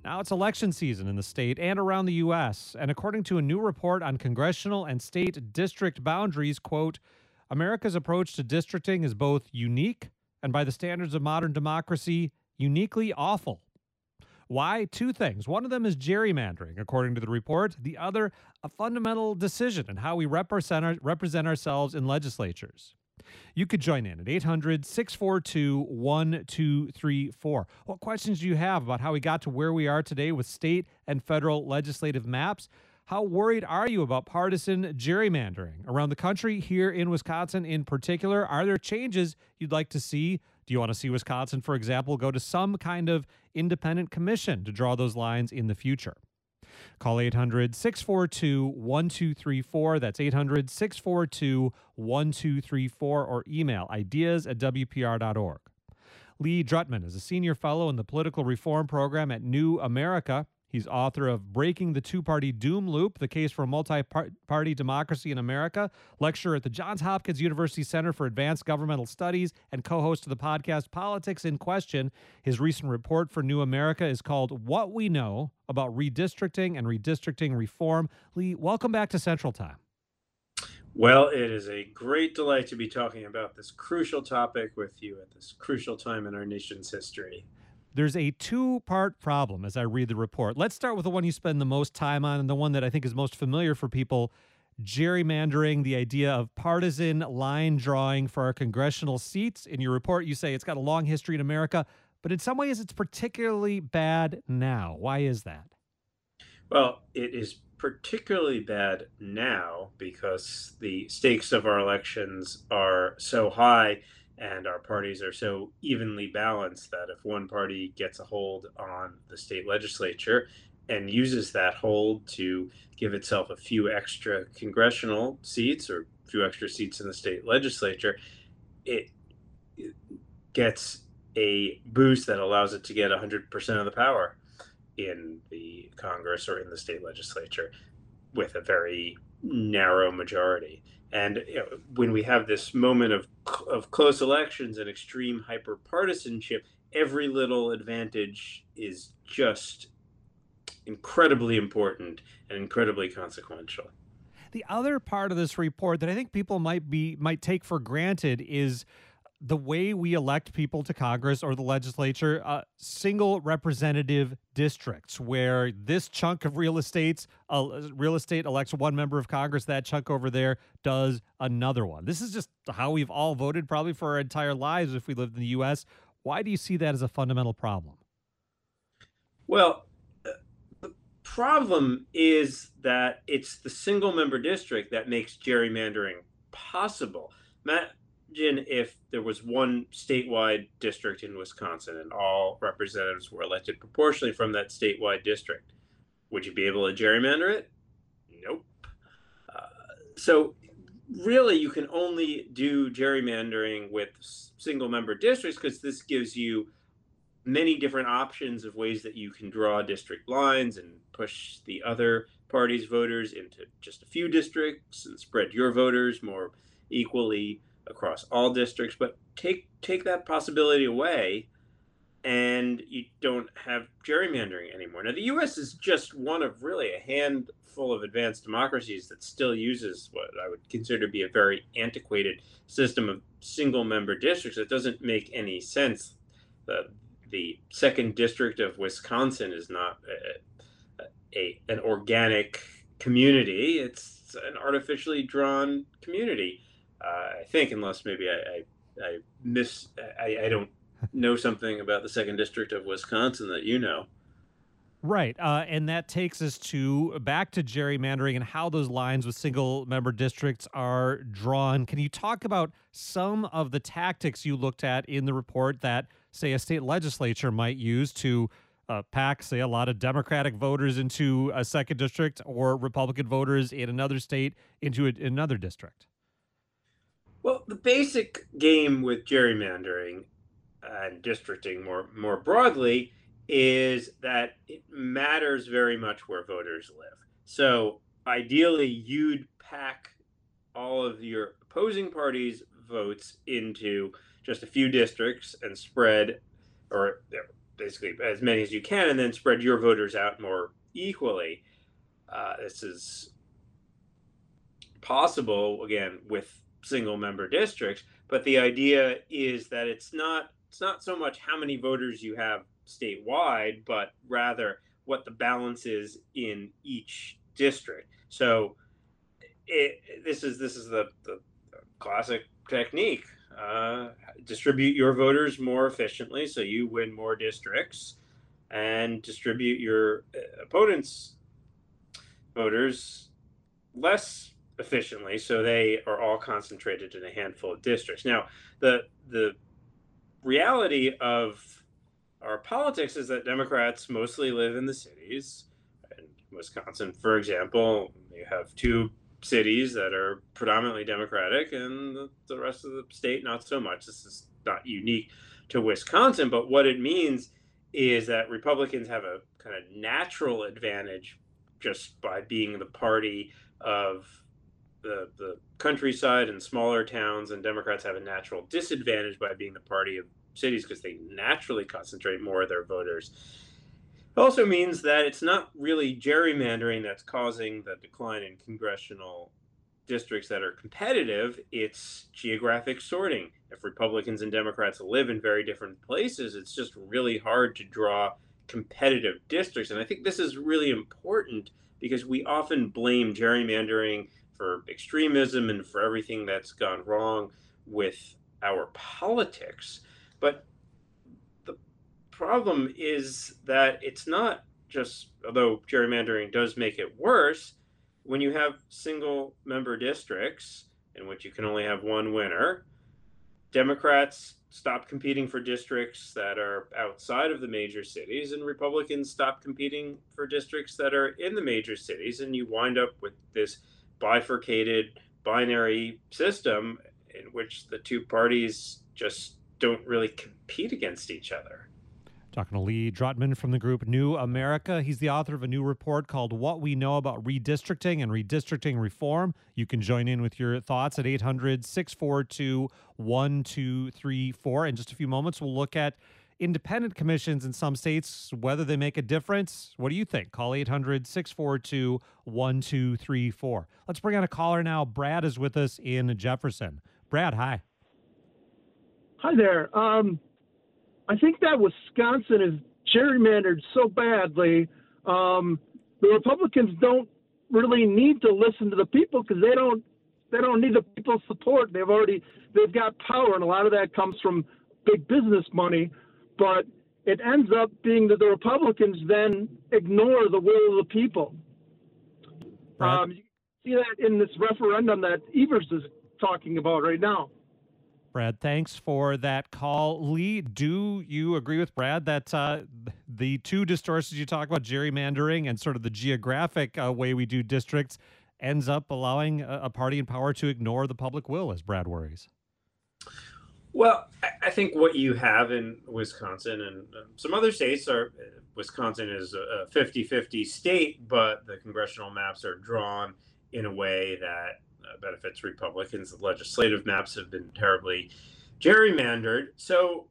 Now it's election season in the state and around the U.S. And according to a new report on congressional and state district boundaries, quote, America's approach to districting is both unique and, by the standards of modern democracy, uniquely awful. Why? Two things. One of them is gerrymandering, according to the report. The other, a fundamental decision in how we represent ourselves in legislatures. You could join in at 800-642-1234. What questions do you have about how we got to where we are today with state and federal legislative maps? How worried are you about partisan gerrymandering around the country, here in Wisconsin in particular? Are there changes you'd like to see? Do you want to see Wisconsin, for example, go to some kind of independent commission to draw those lines in the future? Call 800-642-1234. That's 800-642-1234, or email ideas@wpr.org. Lee Drutman is a senior fellow in the political reform program at New America. He's author of Breaking the Two-Party Doom Loop, The Case for a Multi-Party Democracy in America, lecturer at the Johns Hopkins University Center for Advanced Governmental Studies, and co-host of the podcast Politics in Question. His recent report for New America is called What We Know About Redistricting and Redistricting Reform. Lee, welcome back to Central Time. Well, it is a great delight to be talking about this crucial topic with you at this crucial time in our nation's history. There's a two-part problem as I read the report. Let's start with the one you spend the most time on and the one that I think is most familiar for people: gerrymandering, the idea of partisan line drawing for our congressional seats. In your report, you say it's got a long history in America, but in some ways it's particularly bad now. Why is that? Well, it is particularly bad now because the stakes of our elections are so high and our parties are so evenly balanced that if one party gets a hold on the state legislature and uses that hold to give itself a few extra congressional seats or a few extra seats in the state legislature, it gets a boost that allows it to get 100% of the power in the Congress or in the state legislature with a very narrow majority. And when we have this moment of close elections and extreme hyper-partisanship, every little advantage is just incredibly important and incredibly consequential. The other part of this report that I think people might take for granted is the way we elect people to Congress or the legislature, single representative districts, where this chunk of real estate elects one member of Congress, that chunk over there does another one. This is just how we've all voted probably for our entire lives if we lived in the U.S. Why do you see that as a fundamental problem? Well, the problem is that it's the single member district that makes gerrymandering possible. Imagine if there was one statewide district in Wisconsin and all representatives were elected proportionally from that statewide district. Would you be able to gerrymander it? Nope. So really, you can only do gerrymandering with single member districts because this gives you many different options of ways that you can draw district lines and push the other party's voters into just a few districts and spread your voters more equally across all districts. But take that possibility away and you don't have gerrymandering anymore. Now, the U.S. is just one of really a handful of advanced democracies that still uses what I would consider to be a very antiquated system of single-member districts. It doesn't make any sense. The second district of Wisconsin is not an organic community. It's an artificially drawn community. I think, unless maybe I don't know something about the second district of Wisconsin that you know. Right. And that takes us back to gerrymandering and how those lines with single member districts are drawn. Can you talk about some of the tactics you looked at in the report that, say, a state legislature might use to pack, say, a lot of Democratic voters into a second district or Republican voters in another state into another district? Well, the basic game with gerrymandering and districting more broadly is that it matters very much where voters live. So ideally, you'd pack all of your opposing parties' votes into just a few districts and spread, or basically as many as you can, and then spread your voters out more equally. This is possible again with single member districts, but the idea is that it's not so much how many voters you have statewide, but rather what the balance is in each district. So this is the classic technique. Distribute your voters more efficiently so you win more districts, and distribute your opponents' voters less efficiently so they are all concentrated in a handful of districts. Now, the reality of our politics is that Democrats mostly live in the cities. In Wisconsin, for example, you have two cities that are predominantly Democratic, and the rest of the state not so much. This is not unique to Wisconsin, but what it means is that Republicans have a kind of natural advantage just by being the party of the countryside and smaller towns, and Democrats have a natural disadvantage by being the party of cities because they naturally concentrate more of their voters. It also means that it's not really gerrymandering that's causing the decline in congressional districts that are competitive. It's geographic sorting. If Republicans and Democrats live in very different places, it's just really hard to draw competitive districts. And I think this is really important because we often blame gerrymandering for extremism and for everything that's gone wrong with our politics. But the problem is that it's not just, although gerrymandering does make it worse, when you have single member districts in which you can only have one winner, Democrats stop competing for districts that are outside of the major cities, and Republicans stop competing for districts that are in the major cities, and you wind up with this bifurcated binary system in which the two parties just don't really compete against each other. Talking to Lee Drutman from the group New America. He's the author of a new report called What We Know About Redistricting and Redistricting Reform. You can join in with your thoughts at 800-642-1234. In just a few moments, we'll look at independent commissions in some states, whether they make a difference. What do you think? Call 800-642-1234. Let's bring on a caller now. Brad is with us in Jefferson. Brad, hi. Hi there. I think that Wisconsin is gerrymandered so badly. The Republicans don't really need to listen to the people because they don't need the people's support. They've got power, and a lot of that comes from big business money. But it ends up being that the Republicans then ignore the will of the people. You see that in this referendum that Evers is talking about right now. Brad, thanks for that call. Lee, do you agree with Brad that the two distortions you talk about, gerrymandering and sort of the geographic way we do districts, ends up allowing a party in power to ignore the public will, as Brad worries? Well, I think what you have in Wisconsin and some other states are, Wisconsin is a 50-50 state, but the congressional maps are drawn in a way that benefits Republicans. The legislative maps have been terribly gerrymandered. So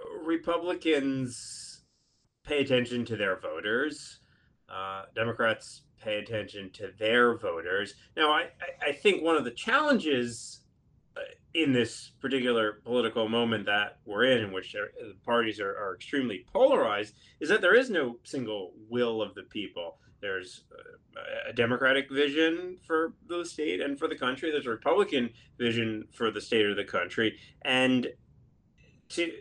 Republicans pay attention to their voters. Democrats pay attention to their voters. Now, I think one of the challenges in this particular political moment that we're in which the parties are extremely polarized, is that there is no single will of the people. There's a Democratic vision for the state and for the country. There's a Republican vision for the state or the country. And to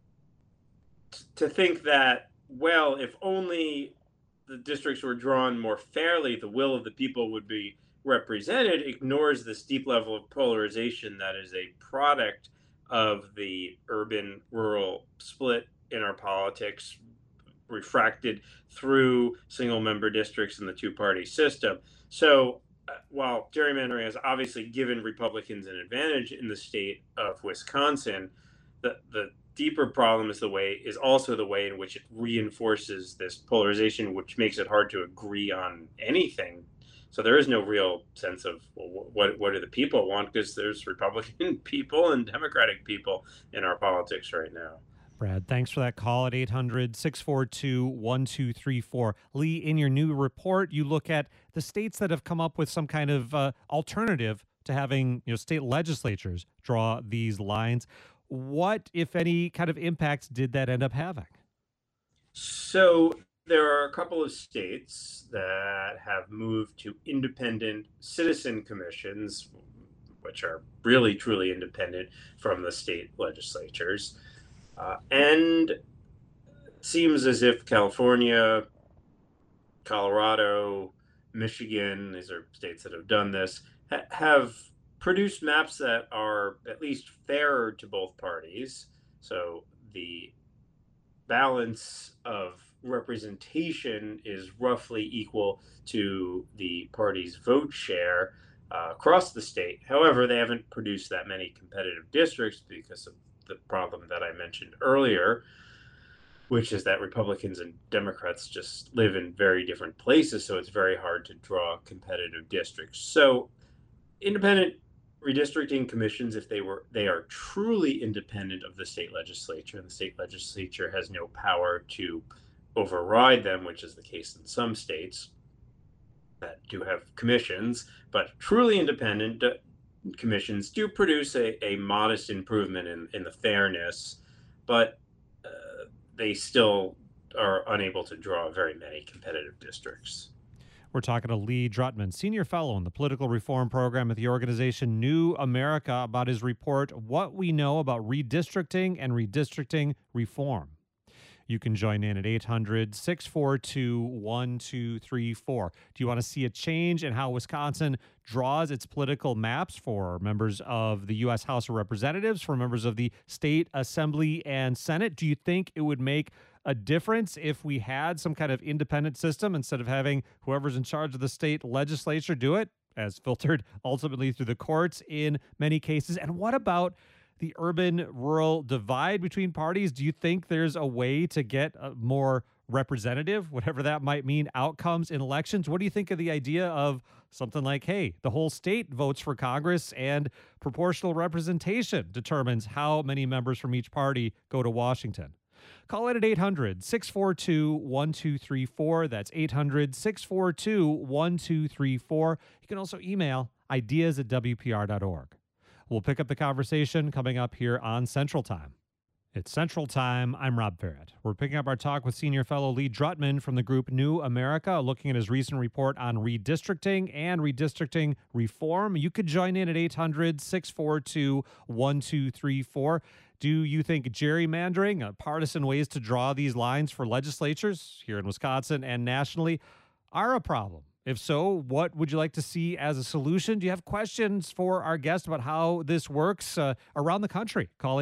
think that, well, if only the districts were drawn more fairly, the will of the people would be represented, ignores this deep level of polarization that is a product of the urban-rural split in our politics, refracted through single member districts in the two-party system. So while gerrymandering has obviously given Republicans an advantage in the state of Wisconsin, the deeper problem is also the way in which it reinforces this polarization, which makes it hard to agree on anything. So there is no real sense of, well, what do the people want, because there's Republican people and Democratic people in our politics right now. Brad, thanks for that call at 800-642-1234. Lee, in your new report, you look at the states that have come up with some kind of alternative to having state legislatures draw these lines. What, if any, kind of impacts did that end up having? So there are a couple of states that have moved to independent citizen commissions, which are really truly independent from the state legislatures. And it seems as if California, Colorado, Michigan, these are states that have done this, have produced maps that are at least fairer to both parties. So the balance of representation is roughly equal to the party's vote share across the state. However, they haven't produced that many competitive districts because of the problem that I mentioned earlier, which is that Republicans and Democrats just live in very different places, so it's very hard to draw competitive districts. So independent redistricting commissions, if they are truly independent of the state legislature, and the state legislature has no power to override them, which is the case in some states that do have commissions, but truly independent commissions do produce a modest improvement in the fairness, but they still are unable to draw very many competitive districts. We're talking to Lee Drutman, Senior Fellow in the Political Reform Program at the organization New America, about his report, What We Know About Redistricting and Redistricting Reform. You can join in at 800-642-1234. Do you want to see a change in how Wisconsin draws its political maps for members of the U.S. House of Representatives, for members of the State Assembly and Senate? Do you think it would make a difference if we had some kind of independent system instead of having whoever's in charge of the state legislature do it, as filtered ultimately through the courts in many cases? And what about the urban-rural divide between parties? Do you think there's a way to get a more representative, whatever that might mean, outcomes in elections? What do you think of the idea of something like, hey, the whole state votes for Congress and proportional representation determines how many members from each party go to Washington? Call it at 800-642-1234. That's 800-642-1234. You can also email ideas@wpr.org. We'll pick up the conversation coming up here on Central Time. It's Central Time. I'm Rob Farrett. We're picking up our talk with Senior Fellow Lee Drutman from the group New America, looking at his recent report on redistricting and redistricting reform. You could join in at 800-642-1234. Do you think gerrymandering, partisan ways to draw these lines for legislatures here in Wisconsin and nationally, are a problem? If so, what would you like to see as a solution? Do you have questions for our guest about how this works around the country? Call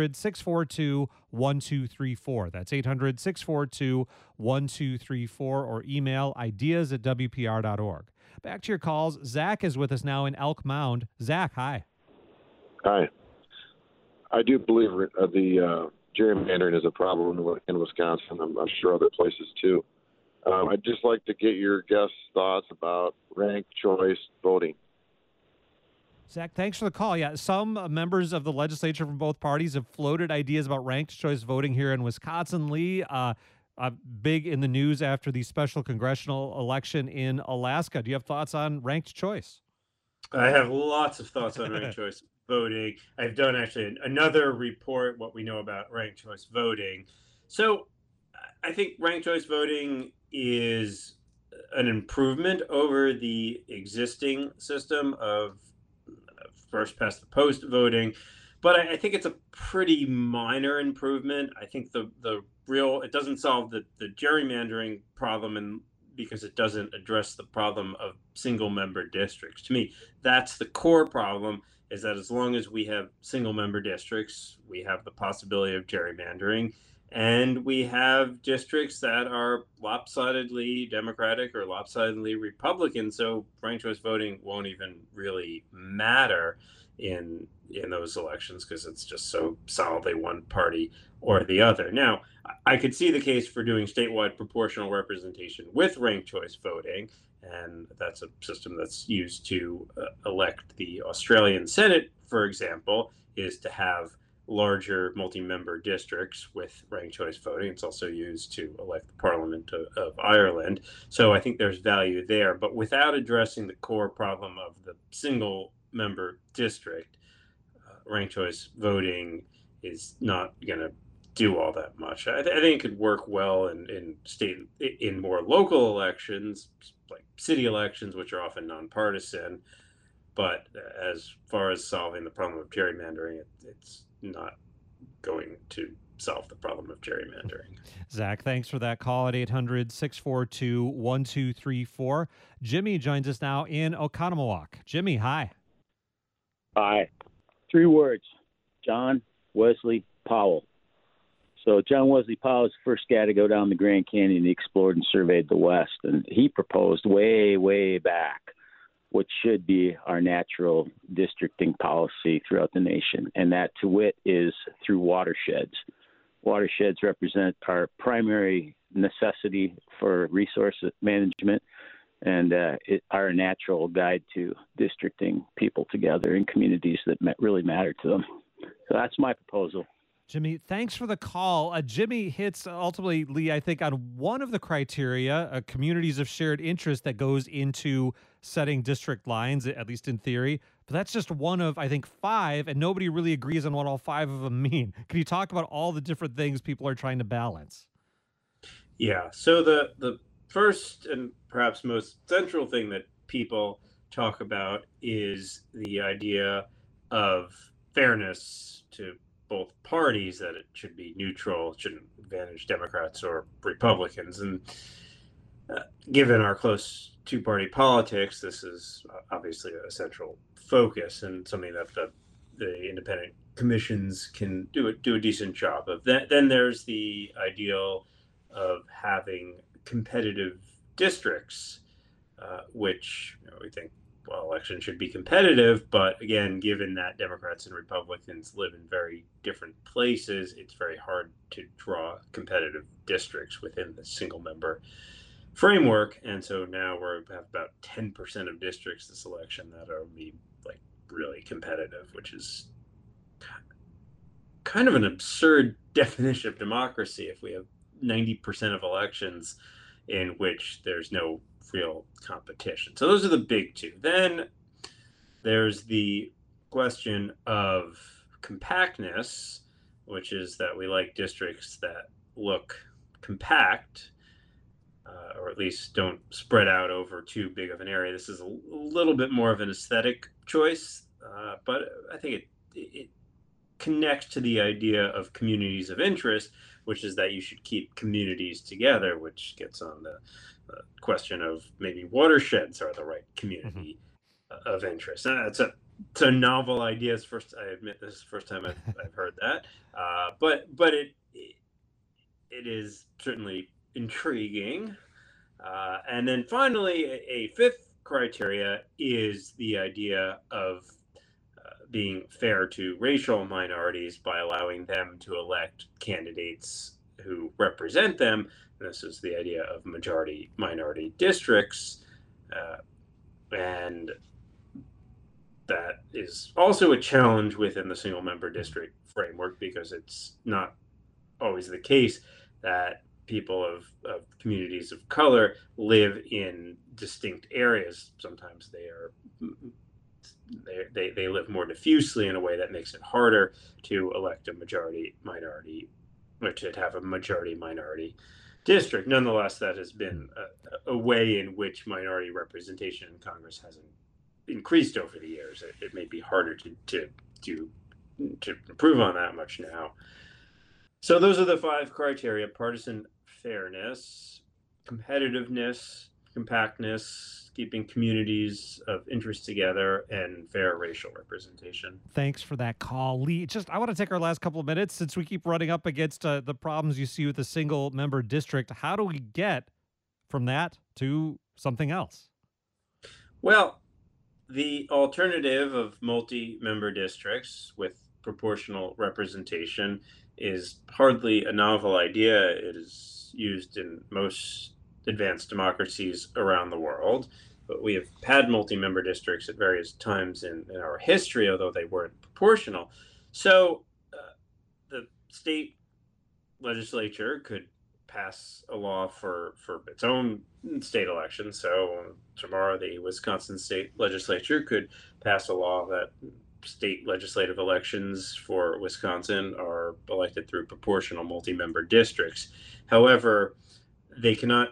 800-642-1234. That's 800-642-1234, or email ideas@wpr.org. Back to your calls. Zach is with us now in Elk Mound. Zach, hi. Hi. I do believe the gerrymandering is a problem in Wisconsin. I'm sure other places too. I'd just like to get your guests' thoughts about ranked choice voting. Zach, thanks for the call. Yeah, some members of the legislature from both parties have floated ideas about ranked choice voting here in Wisconsin. Lee, big in the news after the special congressional election in Alaska. Do you have thoughts on ranked choice? I have lots of thoughts on ranked choice voting. I've done actually another report, What We Know About Ranked Choice Voting. So I think ranked choice voting is an improvement over the existing system of first past the post voting, but I think it's a pretty minor improvement. I think it doesn't solve the gerrymandering problem, and because it doesn't address the problem of single member districts. To me, that's the core problem, is that as long as we have single member districts, we have the possibility of gerrymandering. And we have districts that are lopsidedly Democratic or lopsidedly Republican, so ranked choice voting won't even really matter in those elections because it's just so solidly one party or the other. Now, I could see the case for doing statewide proportional representation with ranked choice voting, and that's a system that's used to elect the Australian Senate, for example, is to have larger multi-member districts with ranked choice voting. It's also used to elect the Parliament of Ireland. So I think there's value there, but without addressing the core problem of the single member district, ranked choice voting is not going to do all that much. I think it could work well in more local elections, like city elections, which are often nonpartisan. But as far as solving the problem of gerrymandering, it's not going to solve the problem of gerrymandering. Zach, thanks for that call at 800-642-1234. Jimmy joins us now in Oconomowoc. Jimmy, hi. Hi. 3 words: John Wesley Powell. So John Wesley Powell was the first guy to go down the Grand Canyon. He explored and surveyed the West, and he proposed way, way back what should be our natural districting policy throughout the nation, and that, to wit, is through watersheds. Watersheds represent our primary necessity for resource management, and are a natural guide to districting people together in communities that really matter to them. So that's my proposal. Jimmy, thanks for the call. Jimmy hits ultimately, Lee, I think, on one of the criteria, communities of shared interest, that goes into setting district lines, at least in theory. But that's just one of, I think, 5, and nobody really agrees on what all 5 of them mean. Can you talk about all the different things people are trying to balance? Yeah. So the first and perhaps most central thing that people talk about is the idea of fairness to both parties, that it should be neutral, it shouldn't advantage Democrats or Republicans. And given our close two-party politics, this is obviously a central focus and something that the independent commissions can do a decent job of. Then there's the ideal of having competitive districts, which we think, well, elections should be competitive, but again, given that Democrats and Republicans live in very different places, it's very hard to draw competitive districts within the single member framework. And so now we have about 10% of districts this election that are like really competitive, which is kind of an absurd definition of democracy if we have 90% of elections in which there's no real competition. So those are the big 2. Then there's the question of compactness, which is that we like districts that look compact, or at least don't spread out over too big of an area. This is a little bit more of an aesthetic choice, but I think it connects to the idea of communities of interest, which is that you should keep communities together, which gets on the question of maybe watersheds are the right community of interest. It's a novel idea. I admit this is the first time I've heard that, but it is certainly intriguing. And then finally, a 5th criteria is the idea of being fair to racial minorities by allowing them to elect candidates who represent them. This is the idea of majority minority districts. And that is also a challenge within the single member district framework, because it's not always the case that people of communities of color live in distinct areas. Sometimes they live more diffusely in a way that makes it harder to elect a majority minority, or to have a majority minority district. Nonetheless, that has been a way in which minority representation in Congress hasn't increased over the years. It may be harder to improve on that much now. So those are the 5 criteria: partisan fairness, competitiveness, compactness, keeping communities of interest together, and fair racial representation. Thanks for that call, Lee. I want to take our last couple of minutes, since we keep running up against the problems you see with the single member district. How do we get from that to something else? Well, the alternative of multi-member districts with proportional representation is hardly a novel idea. It is used in most advanced democracies around the world, but we have had multi-member districts at various times in our history, although they weren't proportional. So state legislature could pass a law for its own state election. So tomorrow, the Wisconsin state legislature could pass a law that state legislative elections for Wisconsin are elected through proportional multi-member districts. However, they cannot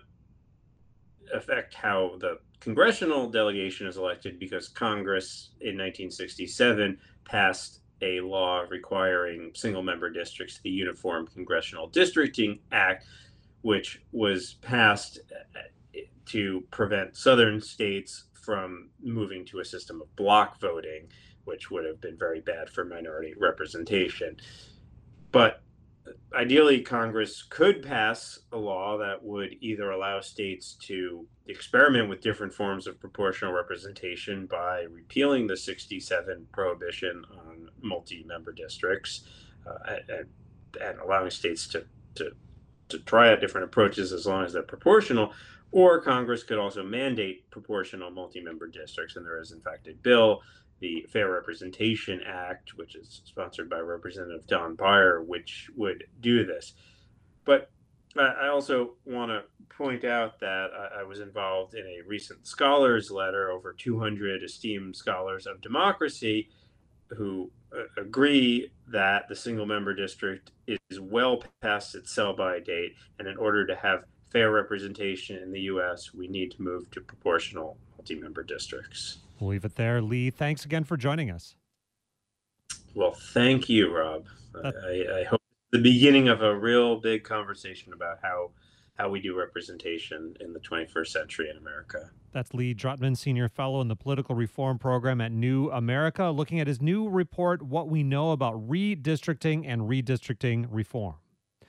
affect how the congressional delegation is elected because Congress in 1967 passed a law requiring single-member districts, the Uniform Congressional Districting Act, which was passed to prevent southern states from moving to a system of block voting, which would have been very bad for minority representation. But ideally, Congress could pass a law that would either allow states to experiment with different forms of proportional representation by repealing the 67 prohibition on multi-member districts and allowing states to try out different approaches as long as they're proportional, or Congress could also mandate proportional multi-member districts. And there is, in fact, a bill, the Fair Representation Act, which is sponsored by Representative Don Beyer, which would do this. But I also want to point out that I was involved in a recent scholars letter, over 200 esteemed scholars of democracy who agree that the single member district is well past its sell-by date, and in order to have fair representation in the U.S., we need to move to proportional multi-member districts. We'll leave it there. Lee, thanks again for joining us. Well, thank you, Rob. I hope the beginning of a real big conversation about how we do representation in the 21st century in America. That's Lee Drutman, Senior Fellow in the Political Reform Program at New America, looking at his new report, What We Know About Redistricting and Redistricting Reform.